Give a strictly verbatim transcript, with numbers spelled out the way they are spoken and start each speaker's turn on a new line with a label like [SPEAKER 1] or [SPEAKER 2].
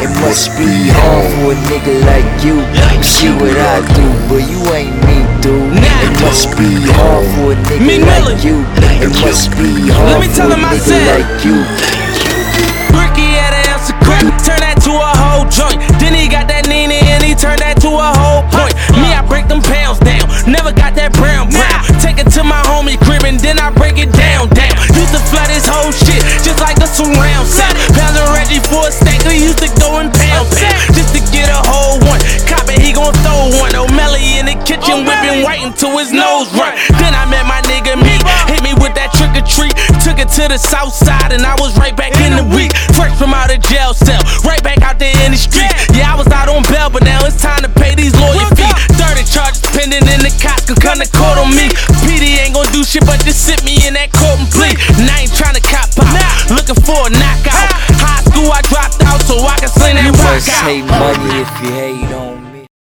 [SPEAKER 1] It must be hard for a nigga like you. See what I do, but you ain't me, dude. It must be hard for a nigga like you. It must be hard for a nigga like you.
[SPEAKER 2] Ricky had an ounce of crack, turn that to a whole joint. Then he got that Nina and he turned that to a whole point. Me, I break them pounds down, never got that brown brown. Take it to my homie crib and then I break it down, down. Used to flood his whole shit, just like a surround sound. Pounds of Reggie for a stack, we used to go in pound pound. Just to get a whole one, cop it, he gon' throw one. O'Malley in the kitchen whipping white until his nose run. Then I met my nigga me, hit me with that trick or treat. Took it to the south side and I was right back in the week. Fresh from out of jail cell, right back out there in the street. Yeah, I was out on bail, but now it's time to pay these lawyer fees. thirty charges pending in the cops can come to court on me. P D ain't gon' do shit but just sit me in that court and plea. And I ain't tryna cop out, looking for a knockout. High school I dropped out so I can sling that rock out.
[SPEAKER 1] You must hate money if you hate on